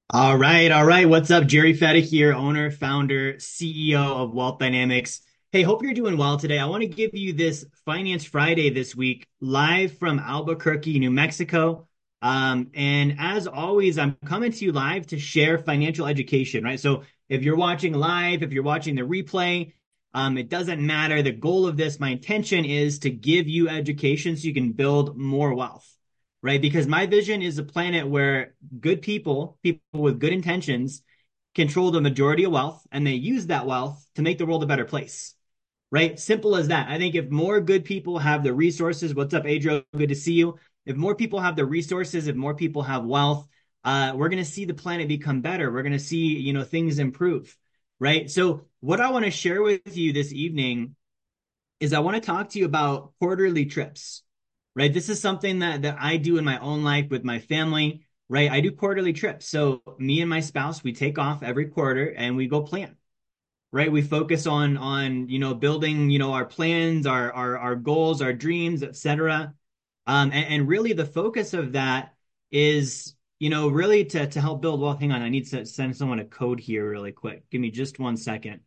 All right, all right. What's up? Jerry Feta here, owner, founder, CEO of Wealth Dynamics. Hey, hope you're doing well today. I want to give you this Finance Friday this week, live from Albuquerque, New Mexico. And as always, I'm coming to you live to share financial education, right? So if you're watching live, if you're watching the replay, it doesn't matter. The goal of this, my intention is to give you education so you can build more wealth, right? Because my vision is a planet where good people, people with good intentions, control the majority of wealth and they use that wealth to make the world a better place, right? Simple as that. I think if more good people have the resources, what's up, Adriel? Good to see you. If more people have the resources, if more people have wealth, we're going to see the planet become better. We're going to see, things improve, right? So what I want to share with you this evening is I want to talk to you about quarterly trips, right? This is something that I do in my own life with my family, right? I do quarterly trips. So me and my spouse, we take off every quarter and we go plan, right? We focus on building, our plans, our goals, our dreams, etc. And really the focus of that is, really to help build wealth. Hang on, I need to send someone a code here really quick. Give me just 1 second.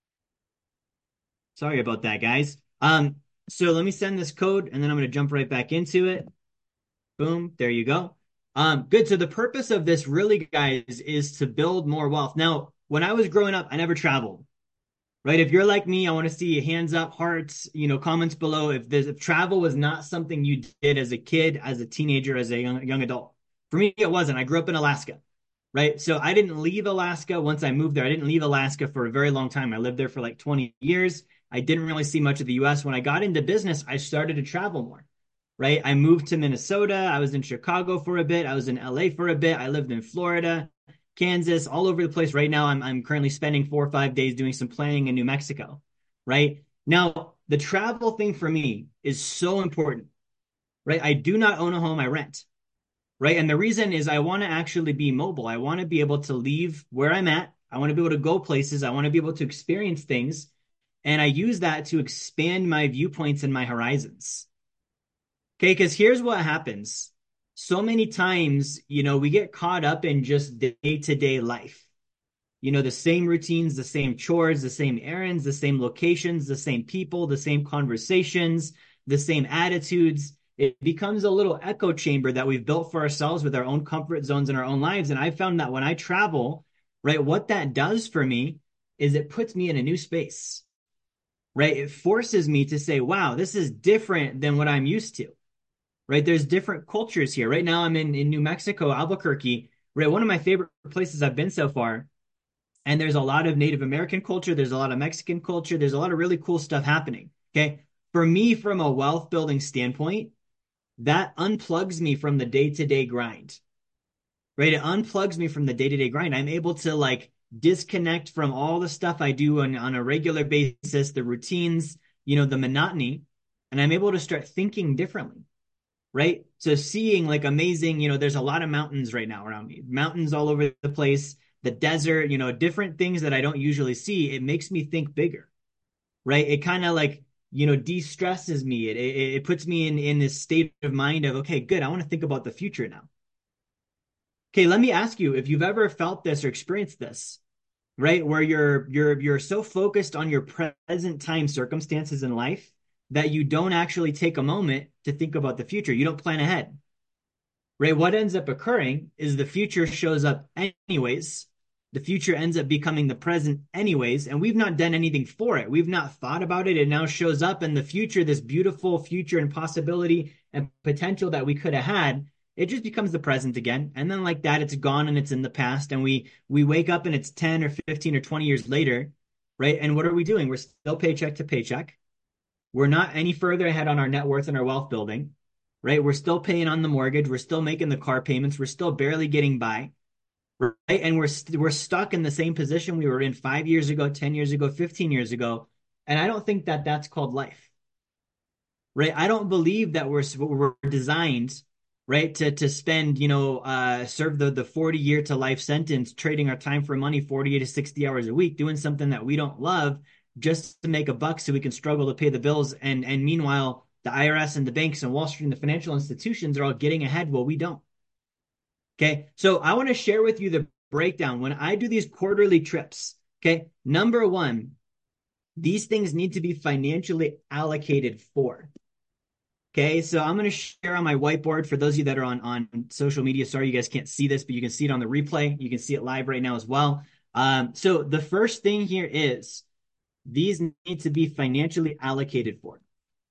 Sorry about that, guys. So let me send this code and then I'm going to jump right back into it. Boom, there you go. Good. So the purpose of this really, guys, is to build more wealth. Now, when I was growing up, I never traveled, right? If you're like me, I want to see hands up, hearts, comments below. If travel was not something you did as a kid, as a teenager, as a young adult. For me, it wasn't. I grew up in Alaska, right? So I didn't leave Alaska once I moved there. I didn't leave Alaska for a very long time. I lived there for like 20 years. I didn't really see much of the US. When I got into business, I started to travel more, right? I moved to Minnesota. I was in Chicago for a bit. I was in LA for a bit. I lived in Florida, Kansas, all over the place. Right now, I'm currently spending 4 or 5 days doing some planning in New Mexico, right? Now, the travel thing for me is so important, right? I do not own a home, I rent, right? And the reason is I want to actually be mobile. I want to be able to leave where I'm at. I want to be able to go places. I want to be able to experience things. And I use that to expand my viewpoints and my horizons. Okay, because here's what happens. So many times, we get caught up in just day-to-day life. The same routines, the same chores, the same errands, the same locations, the same people, the same conversations, the same attitudes. It becomes a little echo chamber that we've built for ourselves with our own comfort zones in our own lives. And I found that when I travel, right, what that does for me is it puts me in a new space, right? It forces me to say, wow, this is different than what I'm used to, right? There's different cultures here. Right now, I'm in New Mexico, Albuquerque, right? One of my favorite places I've been so far. And there's a lot of Native American culture. There's a lot of Mexican culture. There's a lot of really cool stuff happening. Okay. For me, from a wealth building standpoint, that unplugs me from the day to day grind, right? It unplugs me from the day to day grind. I'm able to like disconnect from all the stuff I do on a regular basis, the routines, the monotony, and I'm able to start thinking differently, right? So seeing like amazing, there's a lot of mountains right now around me, mountains all over the place, the desert, different things that I don't usually see. It makes me think bigger, right? It kind of like, de-stresses me. It puts me in this state of mind of, okay, good. I want to think about the future now. Okay, let me ask you if you've ever felt this or experienced this, right? Where you're so focused on your present time circumstances in life that you don't actually take a moment to think about the future. You don't plan ahead, right? What ends up occurring is the future shows up anyways. The future ends up becoming the present anyways, and we've not done anything for it. We've not thought about it. It now shows up in the future, this beautiful future and possibility and potential that we could have had. It just becomes the present again. And then like that, it's gone and it's in the past. And we wake up and it's 10 or 15 or 20 years later, right? And what are we doing? We're still paycheck to paycheck. We're not any further ahead on our net worth and our wealth building, right? We're still paying on the mortgage. We're still making the car payments. We're still barely getting by, right? And we're stuck in the same position we were in 5 years ago, 10 years ago, 15 years ago. And I don't think that that's called life, right? I don't believe that we're designed, right, to spend, serve the 40-year to life sentence, trading our time for money 40 to 60 hours a week, doing something that we don't love just to make a buck so we can struggle to pay the bills. And meanwhile, the IRS and the banks and Wall Street and the financial institutions are all getting ahead while we don't. Okay. So I want to share with you the breakdown. When I do these quarterly trips, okay, number one, these things need to be financially allocated for. Okay, so I'm going to share on my whiteboard for those of you that are on social media. Sorry, you guys can't see this, but you can see it on the replay. You can see it live right now as well. So the first thing here is these need to be financially allocated for.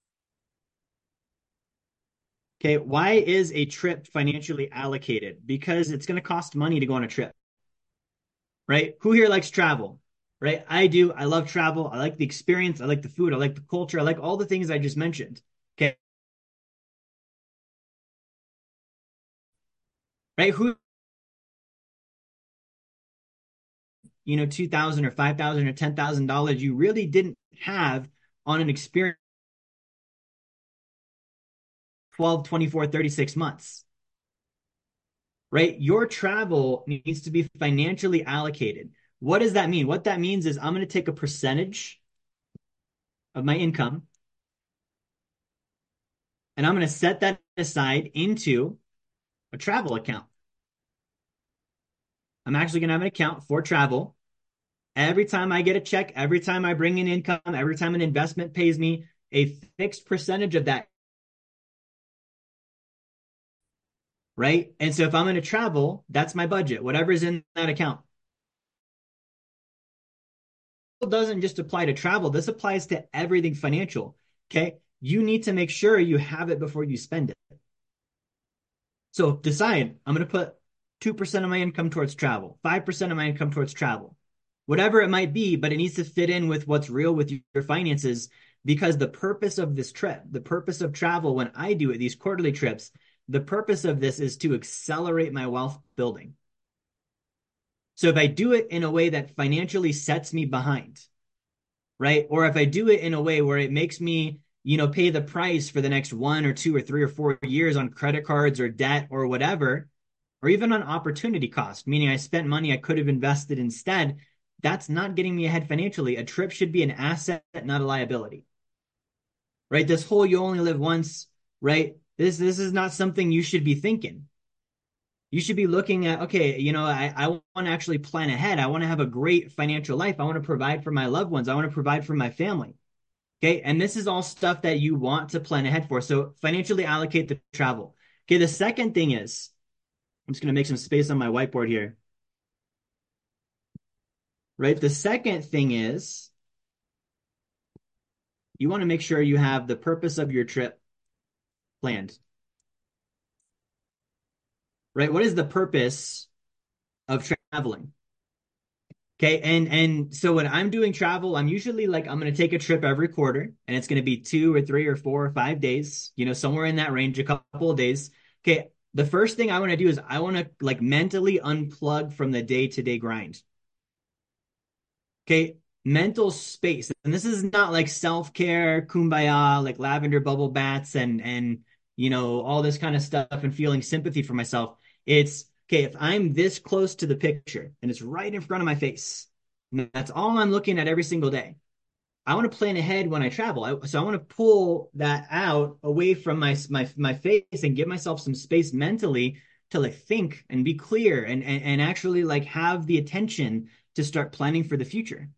Okay, why is a trip financially allocated? Because it's going to cost money to go on a trip, right? Who here likes travel, right? I do. I love travel. I like the experience. I like the food. I like the culture. I like all the things I just mentioned. Okay, right? Who, 2,000 or 5,000 or $10,000 you really didn't have on an experience 12, 24, 36 months, right? Your travel needs to be financially allocated. What does that mean? What that means is I'm going to take a percentage of my income and I'm going to set that aside into a travel account. I'm actually going to have an account for travel. Every time I get a check, every time I bring in income, every time an investment pays me, a fixed percentage of that, right? And so if I'm going to travel, that's my budget, whatever's in that account. It doesn't just apply to travel. This applies to everything financial. Okay. You need to make sure you have it before you spend it. So decide, I'm going to put 2% of my income towards travel, 5% of my income towards travel, whatever it might be, but it needs to fit in with what's real with your finances because the purpose of this trip, the purpose of travel, when I do it, these quarterly trips, the purpose of this is to accelerate my wealth building. So if I do it in a way that financially sets me behind, right? Or if I do it in a way where it makes me, pay the price for the next 1 or 2 or 3 or 4 years on credit cards or debt or whatever, or even on opportunity cost, meaning I spent money I could have invested instead, that's not getting me ahead financially. A trip should be an asset, not a liability, right? This whole you only live once, right? This is not something you should be thinking. You should be looking at, okay, I want to actually plan ahead. I want to have a great financial life. I want to provide for my loved ones. I want to provide for my family. Okay. And this is all stuff that you want to plan ahead for. So financially allocate the travel. Okay. The second thing is, I'm just going to make some space on my whiteboard here. Right. The second thing is you want to make sure you have the purpose of your trip planned. Right. What is the purpose of traveling? Okay, and so when I'm doing travel, I'm usually like I'm gonna take a trip every quarter, and it's gonna be 2 or 3 or 4 or 5 days, somewhere in that range, a couple of days. Okay, the first thing I want to do is I want to like mentally unplug from the day-to-day grind. Okay, mental space, and this is not like self-care, kumbaya, like lavender bubble baths and all this kind of stuff and feeling sympathy for myself. It's okay, if I'm this close to the picture and it's right in front of my face, and that's all I'm looking at every single day. I want to plan ahead when I travel. So I want to pull that out away from my face and give myself some space mentally to like think and be clear and actually like have the attention to start planning for the future.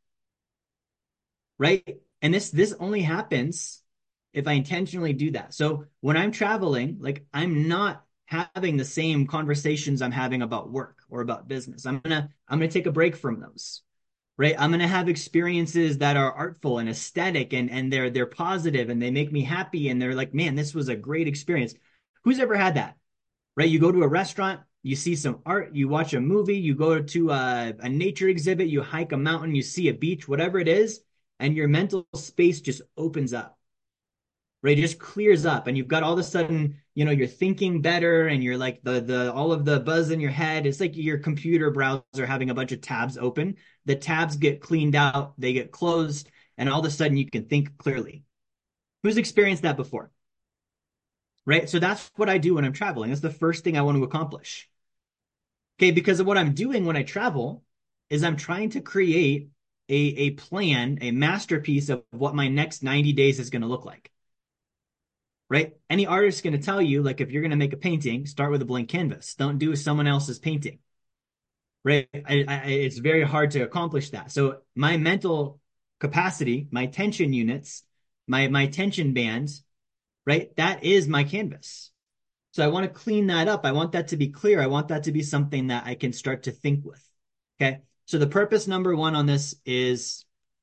Right? And this only happens if I intentionally do that. So when I'm traveling, like I'm not having the same conversations I'm having about work or about business. I'm gonna take a break from those. Right? I'm gonna have experiences that are artful and aesthetic and they're positive and they make me happy and they're like, man, this was a great experience. Who's ever had that? Right? You go to a restaurant, you see some art, you watch a movie, you go to a nature exhibit, you hike a mountain, you see a beach, whatever it is, and your mental space just opens up, right? It just clears up, and you've got all of a sudden, you're thinking better, and you're like the all of the buzz in your head. It's like your computer browser having a bunch of tabs open. The tabs get cleaned out, they get closed, and all of a sudden you can think clearly. Who's experienced that before? Right? So that's what I do when I'm traveling. That's the first thing I want to accomplish. Okay, because of what I'm doing when I travel is I'm trying to create a plan, a masterpiece of what my next 90 days is going to look like. Right? Any artist is going to tell you, like, if you're going to make a painting, start with a blank canvas. Don't do someone else's painting. right? It's very hard to accomplish that. So my mental capacity, my tension units, my tension bands, right? That is my canvas. So I want to clean that up. I want that to be clear. I want that to be something that I can start to think with. Okay. So the purpose number one on this is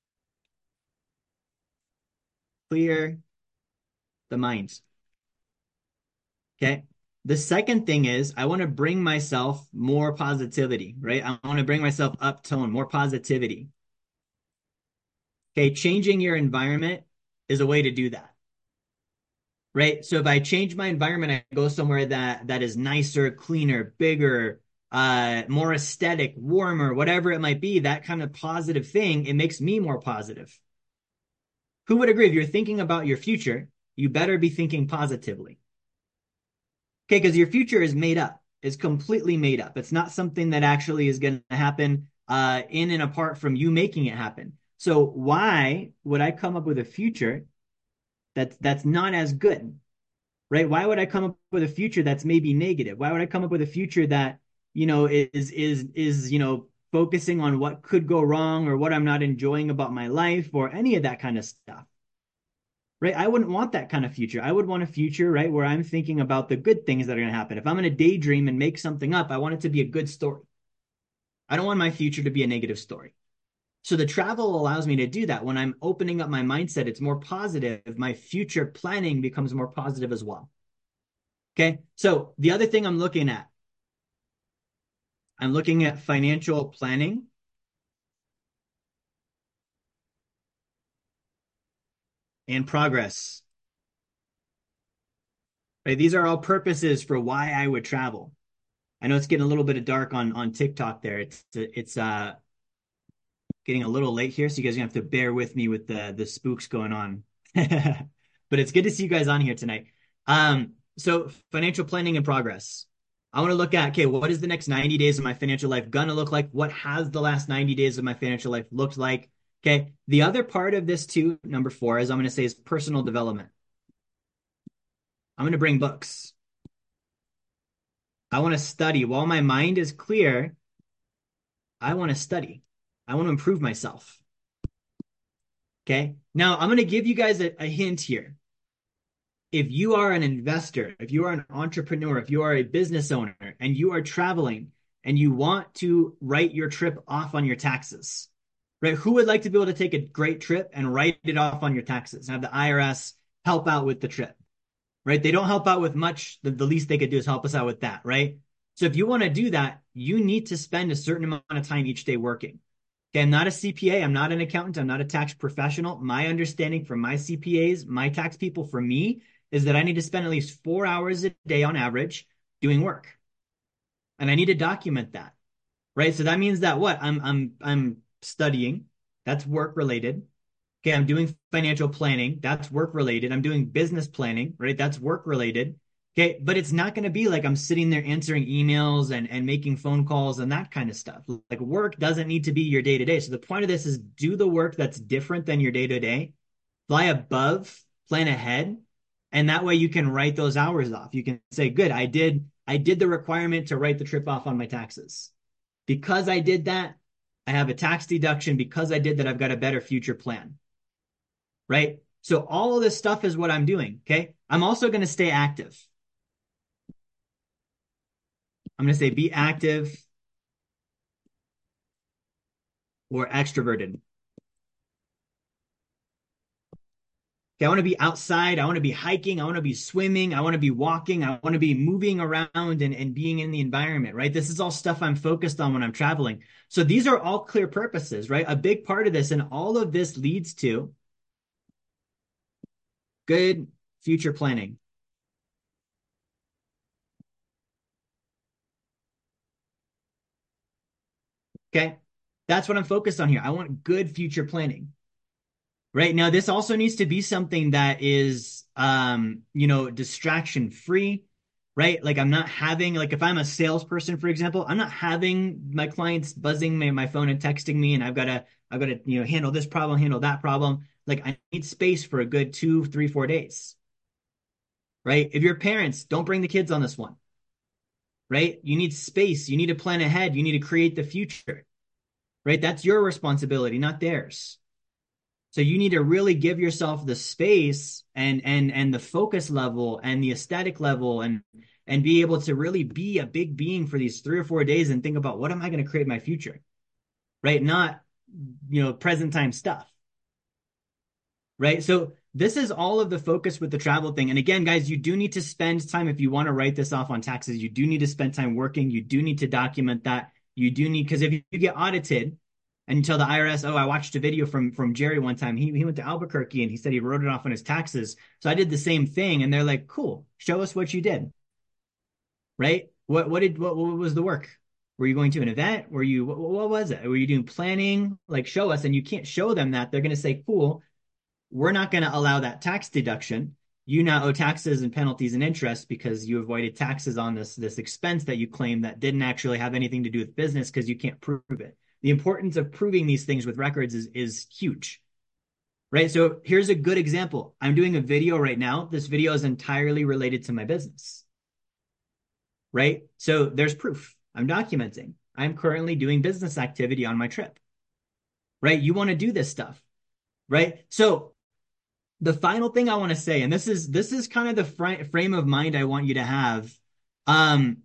clear the mind. Okay. The second thing is I want to bring myself more positivity, right? I want to bring myself up tone, more positivity. Okay. Changing your environment is a way to do that, right? So if I change my environment, I go somewhere that is nicer, cleaner, bigger, more aesthetic, warmer, whatever it might be, that kind of positive thing, it makes me more positive. Who would agree? If you're thinking about your future, you better be thinking positively. Okay, because your future is made up, is completely made up. It's not something that actually is going to happen in and apart from you making it happen. So why would I come up with a future that's not as good? Right? Why would I come up with a future that's maybe negative? Why would I come up with a future that, is focusing on what could go wrong or what I'm not enjoying about my life or any of that kind of stuff? Right? I wouldn't want that kind of future. I would want a future, right, where I'm thinking about the good things that are going to happen. If I'm going to daydream and make something up, I want it to be a good story. I don't want my future to be a negative story. So the travel allows me to do that. When I'm opening up my mindset, it's more positive. My future planning becomes more positive as well. Okay. So the other thing I'm looking at financial planning and progress. Right? These are all purposes for why I would travel. I know it's getting a little bit of dark on TikTok there. It's getting a little late here, so you guys are gonna have to bear with me with the spooks going on. But it's good to see you guys on here tonight. So financial planning and progress. I want to look at, okay, what is the next 90 days of my financial life gonna look like? What has the last 90 days of my financial life looked like? Okay. The other part of this too, number four, is I'm gonna say is personal development. I'm gonna bring books. I want to study. While my mind is clear, I want to study. I want to improve myself. Okay. Now I'm going to give you guys a hint here. If you are an investor, if you are an entrepreneur, if you are a business owner and you are traveling and you want to write your trip off on your taxes, right? Who would like to be able to take a great trip and write it off on your taxes and have the IRS help out with the trip, right? They don't help out with much. The least they could do is help us out with that, right? So if you want to do that, you need to spend a certain amount of time each day working. Okay, I'm not a CPA. I'm not an accountant. I'm not a tax professional. My understanding from my CPAs, my tax people, for me, is that I need to spend at least 4 hours a day on average doing work. And I need to document that, right? So that means that what? I'm studying. That's work related. Okay, I'm doing financial planning. That's work related. I'm doing business planning, right? That's work related. Okay, but it's not going to be like I'm sitting there answering emails and making phone calls and that kind of stuff. Like work doesn't need to be your day to day. So the point of this is do the work that's different than your day to day, fly above, plan ahead, and that way you can write those hours off. You can say, good, I did the requirement to write the trip off on my taxes. Because I did that, I have a tax deduction. Because I did that, I've got a better future plan, right? So all of this stuff is what I'm doing. Okay. I'm also going to stay active. I'm going to say be active or extroverted. Okay, I want to be outside. I want to be hiking. I want to be swimming. I want to be walking. I want to be moving around and being in the environment, right? This is all stuff I'm focused on when I'm traveling. So these are all clear purposes, right? A big part of this and all of this leads to good future planning. Okay. That's what I'm focused on here. I want good future planning. Right. Now, this also needs to be something that is, distraction free, right? Like I'm not having, like if I'm a salesperson, for example, I'm not having my clients buzzing my phone and texting me and I've got to, handle this problem, handle that problem. Like I need space for a good 2, 3, 4 days, right? If you're parents, don't bring the kids on this one. right? You need space. You need to plan ahead. You need to create the future, right? That's your responsibility, not theirs. So you need to really give yourself the space and the focus level and the aesthetic level and be able to really be a big being for these 3 or 4 days and think about what am I going to create my future, right? Not, present time stuff, right? So this is all of the focus with the travel thing. And again, guys, you do need to spend time if you want to write this off on taxes. You do need to spend time working. You do need to document that. You do need, because if you get audited and you tell the IRS, oh, I watched a video from Jerry one time. He went to Albuquerque and he said he wrote it off on his taxes. So I did the same thing. And they're like, cool, show us what you did, right? What was the work? Were you going to an event? What was it? Were you doing planning? Like, show us. And you can't show them that. They're going to say, cool, we're not going to allow that tax deduction. You now owe taxes and penalties and interest because you avoided taxes on this expense that you claim that didn't actually have anything to do with business because you can't prove it. The importance of proving these things with records is huge, right? So here's a good example. I'm doing a video right now. This video is entirely related to my business, right? So there's proof. I'm documenting. I'm currently doing business activity on my trip, right? You want to do this stuff, right? So the final thing I want to say, and this is kind of the frame of mind I want you to have. Um,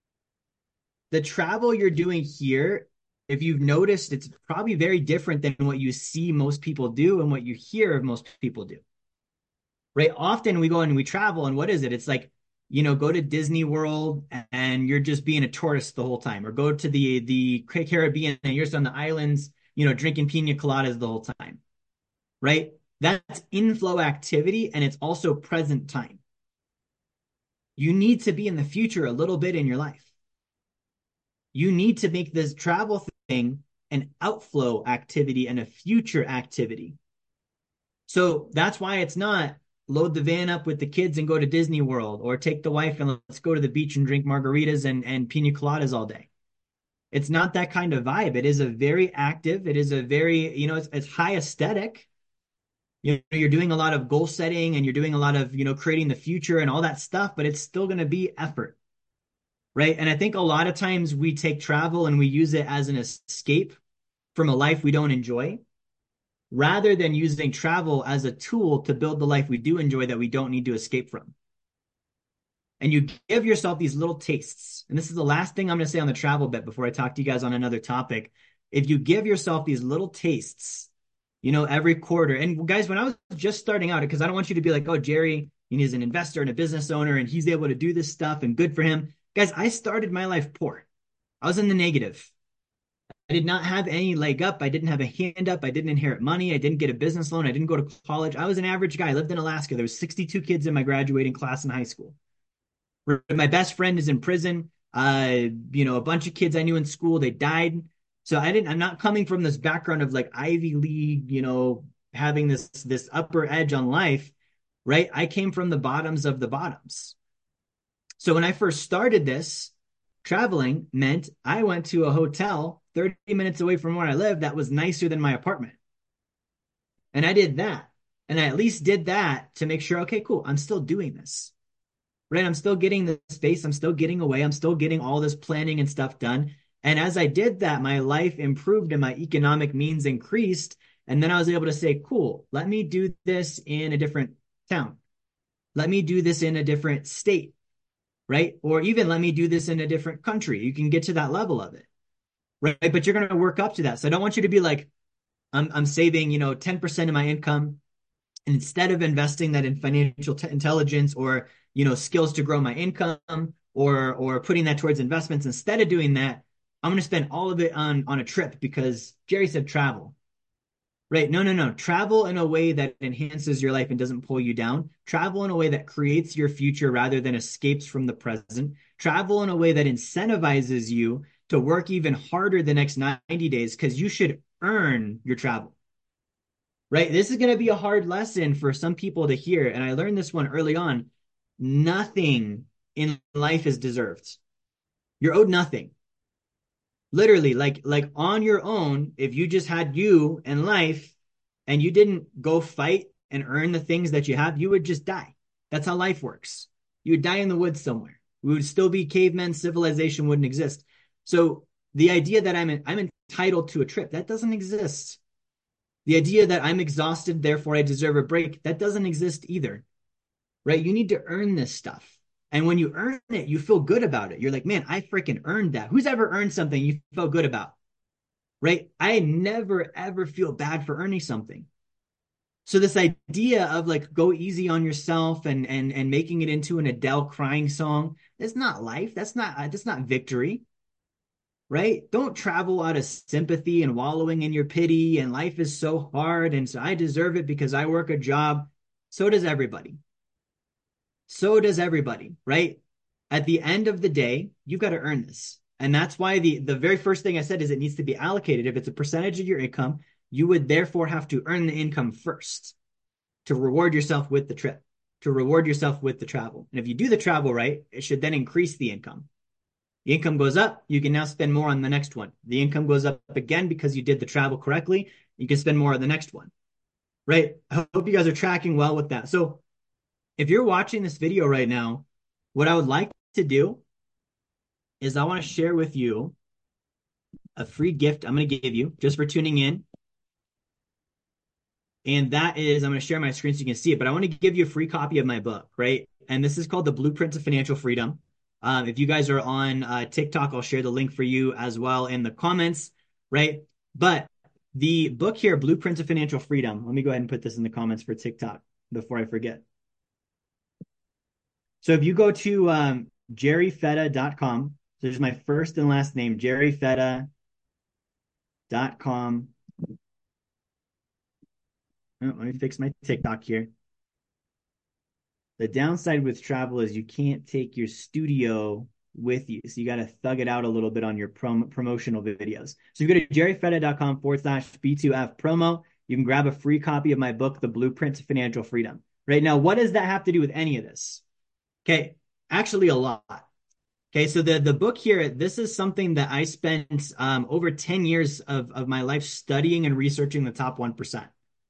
the travel you're doing here, if you've noticed, it's probably very different than what you see most people do and what you hear of most people do. Right? Often we go and we travel, and what is it? It's like, go to Disney World and you're just being a tourist the whole time, or go to the Caribbean and you're just on the islands, drinking pina coladas the whole time. Right? That's inflow activity and it's also present time. You need to be in the future a little bit in your life. You need to make this travel thing an outflow activity and a future activity. So that's why it's not load the van up with the kids and go to Disney World, or take the wife and let's go to the beach and drink margaritas and pina coladas all day. It's not that kind of vibe. It is a very active, it is a very, it's high aesthetic. You're doing a lot of goal setting and you're doing a lot of, creating the future and all that stuff, but it's still going to be effort, right? And I think a lot of times we take travel and we use it as an escape from a life we don't enjoy, rather than using travel as a tool to build the life we do enjoy that we don't need to escape from. And you give yourself these little tastes. And this is the last thing I'm going to say on the travel bit before I talk to you guys on another topic. If you give yourself these little tastes, every quarter. And guys, when I was just starting out, because I don't want you to be like, oh, Jerry, he's an investor and a business owner and he's able to do this stuff and good for him. Guys, I started my life poor. I was in the negative. I did not have any leg up. I didn't have a hand up. I didn't inherit money. I didn't get a business loan. I didn't go to college. I was an average guy. I lived in Alaska. There was 62 kids in my graduating class in high school. My best friend is in prison. A bunch of kids I knew in school, they died. So I'm not coming from this background of like Ivy League, having this upper edge on life, right? I came from the bottoms of the bottoms. So when I first started this, traveling meant I went to a hotel 30 minutes away from where I lived that was nicer than my apartment. And I did that. And I at least did that to make sure, okay, cool, I'm still doing this. Right? I'm still getting the space. I'm still getting away. I'm still getting all this planning and stuff done. And as I did that, my life improved and my economic means increased. And then I was able to say, cool, let me do this in a different town. Let me do this in a different state, right? Or even let me do this in a different country. You can get to that level of it, right? But you're going to work up to that. So I don't want you to be like, I'm saving, 10% of my income. And instead of investing that in financial intelligence or, skills to grow my income or putting that towards investments, instead of doing that, I'm going to spend all of it on a trip because Jerry said travel, right? No. Travel in a way that enhances your life and doesn't pull you down. Travel in a way that creates your future rather than escapes from the present. Travel in a way that incentivizes you to work even harder the next 90 days because you should earn your travel. Right? This is going to be a hard lesson for some people to hear. And I learned this one early on. Nothing in life is deserved. You're owed nothing. Literally, like on your own, if you just had you and life and you didn't go fight and earn the things that you have, you would just die. That's how life works. You would die in the woods somewhere, We would still be cavemen. Civilization wouldn't exist. So the idea that I'm entitled to a trip, that doesn't exist. The idea that I'm exhausted, therefore I deserve a break, that doesn't exist either, right? You need to earn this stuff. And when you earn it, you feel good about it. You're like, man, I freaking earned that. Who's ever earned something you felt good about, right? I never, ever feel bad for earning something. So this idea of like go easy on yourself and making it into an Adele crying song, that's not life. That's not victory, right? Don't travel out of sympathy and wallowing in your pity and life is so hard and so I deserve it because I work a job. So does everybody. So does everybody, right? At the end of the day, you've got to earn this. And that's why the very first thing I said is it needs to be allocated. If it's a percentage of your income, you would therefore have to earn the income first to reward yourself with the trip, to reward yourself with the travel. And if you do the travel right, it should then increase the income. The income goes up, you can now spend more on the next one. The income goes up again because you did the travel correctly, you can spend more on the next one, right? I hope you guys are tracking well with that. So if you're watching this video right now, what I would like to do is I want to share with you a free gift I'm going to give you just for tuning in. And that is, I'm going to share my screen so you can see it, but I want to give you a free copy of my book, right? And this is called The Blueprint of Financial Freedom. If you guys are on TikTok, I'll share the link for you as well in the comments, right? But the book here, Blueprint of Financial Freedom, let me go ahead and put this in the comments for TikTok before I forget. So if you go to jerryfetta.com, so there's my first and last name, jerryfetta.com. Oh, let me fix my TikTok here. The downside with travel is you can't take your studio with you. So you got to thug it out a little bit on your promotional videos. So you go to jerryfetta.com/B2F promo. You can grab a free copy of my book, The Blueprint to Financial Freedom. Right now, what does that have to do with any of this? Okay, actually a lot. Okay, so the book here, this is something that I spent over 10 years of my life studying and researching the top 1%.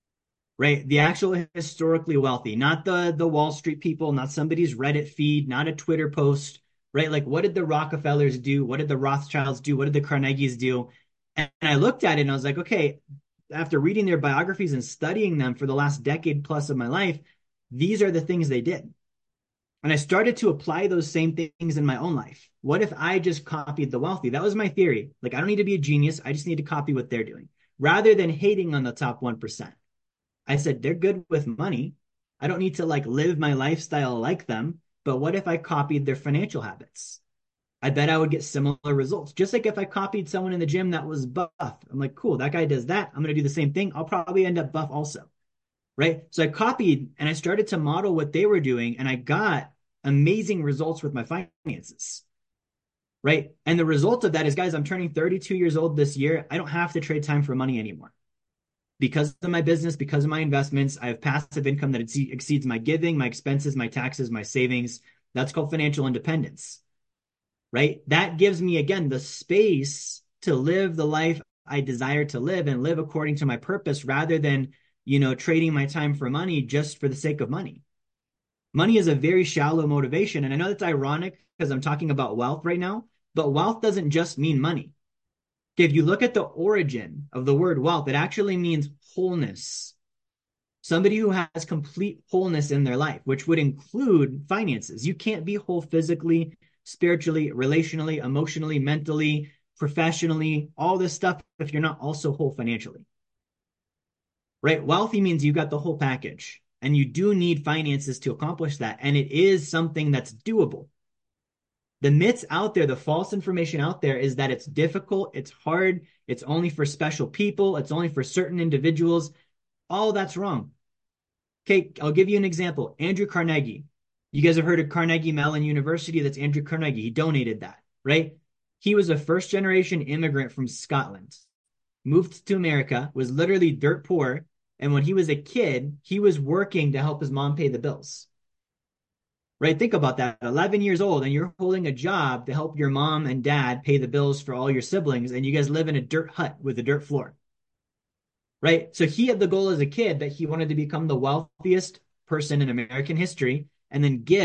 Right? The actual historically wealthy, not the Wall Street people, not somebody's Reddit feed, not a Twitter post, right? Like what did the Rockefellers do? What did the Rothschilds do? What did the Carnegies do? And I looked at it and I was like, okay, after reading their biographies and studying them for the last decade plus of my life, these are the things they did. And I started to apply those same things in my own life. What if I just copied the wealthy? That was my theory. Like, I don't need to be a genius. I just need to copy what they're doing rather than hating on the top 1%. I said, they're good with money. I don't need to like live my lifestyle like them. But what if I copied their financial habits? I bet I would get similar results. Just like if I copied someone in the gym that was buff, I'm like, cool, that guy does that. I'm going to do the same thing. I'll probably end up buff also. Right. So I copied and I started to model what they were doing and I got amazing results with my finances. Right. And the result of that is, guys, I'm turning 32 years old this year. I don't have to trade time for money anymore. Because of my business, because of my investments, I have passive income that exceeds my giving, my expenses, my taxes, my savings. That's called financial independence, right? That gives me, again, the space to live the life I desire to live and live according to my purpose rather than, trading my time for money just for the sake of money. Money is a very shallow motivation. And I know that's ironic because I'm talking about wealth right now, but wealth doesn't just mean money. If you look at the origin of the word wealth, it actually means wholeness. Somebody who has complete wholeness in their life, which would include finances. You can't be whole physically, spiritually, relationally, emotionally, mentally, professionally, all this stuff if you're not also whole financially. Right? Wealthy means you got the whole package and you do need finances to accomplish that. And it is something that's doable. The myths out there, the false information out there is that it's difficult, it's hard, it's only for special people, it's only for certain individuals. All that's wrong. Okay, I'll give you an example. Andrew Carnegie. You guys have heard of Carnegie Mellon University? That's Andrew Carnegie. He donated that, right? He was a first generation immigrant from Scotland, moved to America, was literally dirt poor. And when he was a kid, he was working to help his mom pay the bills. Right? Think about that. 11 years old and you're holding a job to help your mom and dad pay the bills for all your siblings and you guys live in a dirt hut with a dirt floor. Right? So he had the goal as a kid that he wanted to become the wealthiest person in American history and then give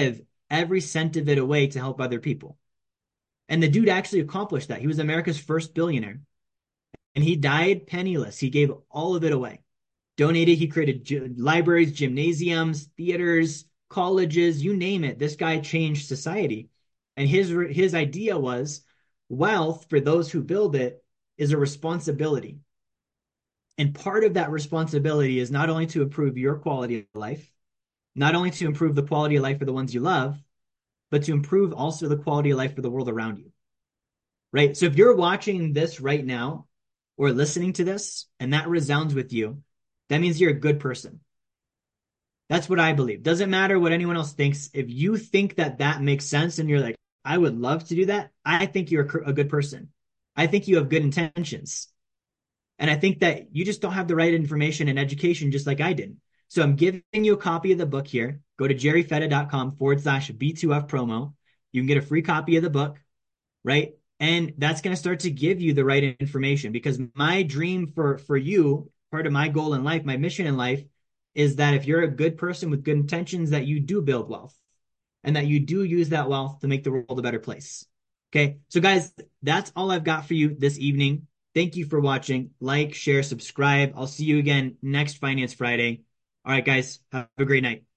every cent of it away to help other people. And the dude actually accomplished that. He was America's first billionaire and he died penniless. He gave all of it away. Donated, he created libraries, gymnasiums, theaters, colleges, you name it. This guy changed society. And his idea was wealth for those who build it is a responsibility. And part of that responsibility is not only to improve your quality of life, not only to improve the quality of life for the ones you love, but to improve also the quality of life for the world around you. Right? So if you're watching this right now or listening to this and that resounds with you, that means you're a good person. That's what I believe. Doesn't matter what anyone else thinks. If you think that that makes sense and you're like, I would love to do that, I think you're a good person. I think you have good intentions. And I think that you just don't have the right information and education just like I did. So I'm giving you a copy of the book here. Go to jerryfetta.com/B2F promo. You can get a free copy of the book, right? And that's going to start to give you the right information because my dream for you, part of my goal in life, my mission in life is that if you're a good person with good intentions, that you do build wealth and that you do use that wealth to make the world a better place. Okay. So guys, that's all I've got for you this evening. Thank you for watching. Like, share, subscribe. I'll see you again next Finance Friday. All right, guys, have a great night.